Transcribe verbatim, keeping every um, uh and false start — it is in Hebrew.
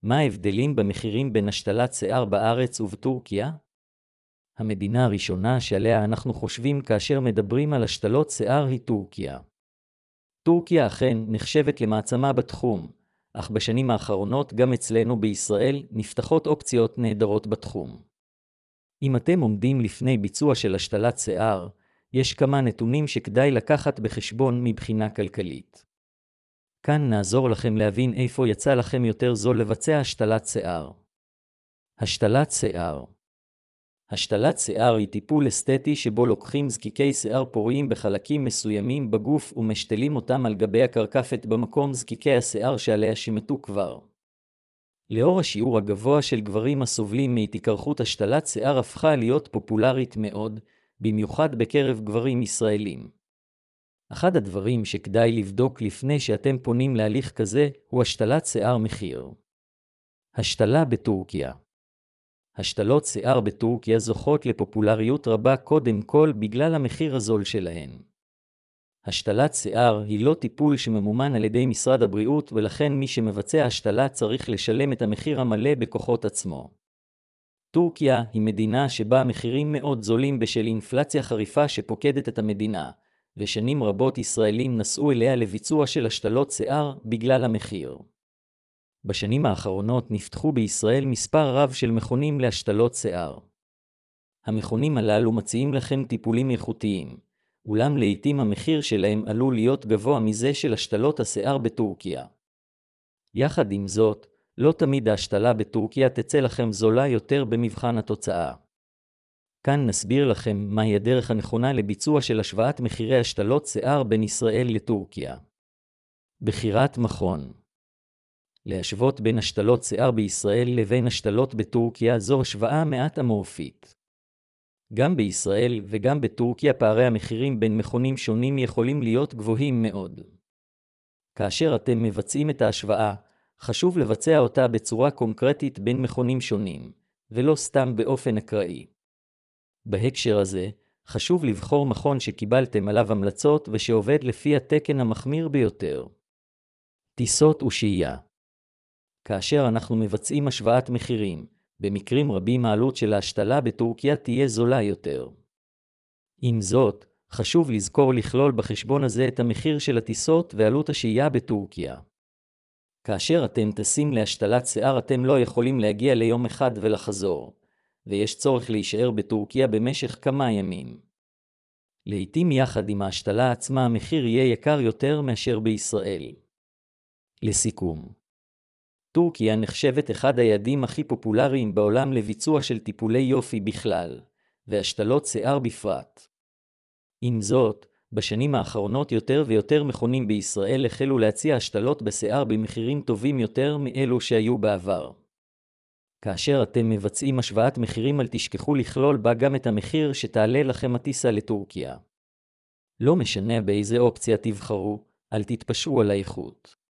מה ההבדלים במחירים בין השתלת שיער בארץ ובטורקיה? המדינה הראשונה שעליה אנחנו חושבים כאשר מדברים על השתלות שיער היא טורקיה. טורקיה אכן נחשבת למעצמה בתחום, אך בשנים האחרונות גם אצלנו בישראל נפתחות אופציות נהדרות בתחום. אם אתם עומדים לפני ביצוע של השתלת שיער, יש כמה נתונים שכדאי לקחת בחשבון מבחינה כלכלית. כאן נעזור לכם להבין איפה יצא לכם יותר זול לבצע השתלת שיער. השתלת שיער. השתלת שיער היא טיפול אסתטי שבו לוקחים זקיקי שיער פוריים בחלקים מסוימים בגוף ומשתלים אותם על גבי הקרקפת במקום זקיקי השיער שעליה שמתו כבר. לאור השיעור הגבוה של גברים הסובלים מהתקרחות, השתלת שיער הפכה להיות פופולרית מאוד, במיוחד בקרב גברים ישראלים. אחד הדברים שכדאי לבדוק לפני שאתם פונים להליך כזה הוא השתלת שיער מחיר. השתלה בטורקיה. השתלות שיער בטורקיה זוכות לפופולריות רבה קודם כל בגלל המחיר הזול שלהן. השתלת שיער היא לא טיפול שממומן על ידי משרד הבריאות, ולכן מי שמבצע השתלה צריך לשלם את המחיר המלא בכוחות עצמו. טורקיה היא מדינה שבה המחירים מאוד זולים בשל אינפלציה חריפה שפוקדת את המדינה, ושנים רבות ישראלים נסעו אליה לביצוע של השתלות שיער בגלל המחיר. בשנים האחרונות נפתחו בישראל מספר רב של מכונים להשתלות שיער. המכונים הללו מציעים לכם טיפולים איכותיים, אולם לעתים המחיר שלהם עלול להיות גבוה מזה של השתלות השיער בטורקיה. יחד עם זאת, לא תמיד ההשתלה בטורקיה תצא לכם זולה יותר במבחן התוצאה. כאן נסביר לכם מהי הדרך הנכונה לביצוע של השוואת מחירי השתלות שיער בין ישראל לטורקיה. בחירת מכון. להשוות בין השתלות שיער בישראל לבין השתלות בטורקיה זו השוואה מעט אמורפית. גם בישראל וגם בטורקיה פערי המחירים בין מכונים שונים יכולים להיות גבוהים מאוד. כאשר אתם מבצעים את ההשוואה, חשוב לבצע אותה בצורה קונקרטית בין מכונים שונים, ולא סתם באופן אקראי. בהקשר הזה, חשוב לבחור מכון שקיבלתם עליו המלצות ושעובד לפי התקן המחמיר ביותר. טיסות ושהייה. כאשר אנחנו מבצעים השוואת מחירים, במקרים רבים העלות של ההשתלה בטורקיה תהיה זולה יותר. עם זאת, חשוב לזכור לכלול בחשבון הזה את המחיר של הטיסות ועלות השהייה בטורקיה. כאשר אתם טסים להשתלת שיער אתם לא יכולים להגיע ליום אחד ולחזור, ויש צורך להישאר בטורקיה במשך כמה ימים. לעתים יחד עם ההשתלה עצמה המחיר יהיה יקר יותר מאשר בישראל. לסיכום, טורקיה נחשבת אחד היעדים הכי פופולריים בעולם לביצוע של טיפולי יופי בכלל, והשתלות שיער בפרט. עם זאת, בשנים האחרונות יותר ויותר מכונים בישראל החלו להציע השתלות בשיער במחירים טובים יותר מאלו שהיו בעבר. כאשר אתם מבצעים השוואת מחירים אל תשכחו לכלול בה גם את המחיר שתעלה לכם הטיסה לטורקיה. לא משנה באיזה אופציה תבחרו, אל תתפשרו על האיכות.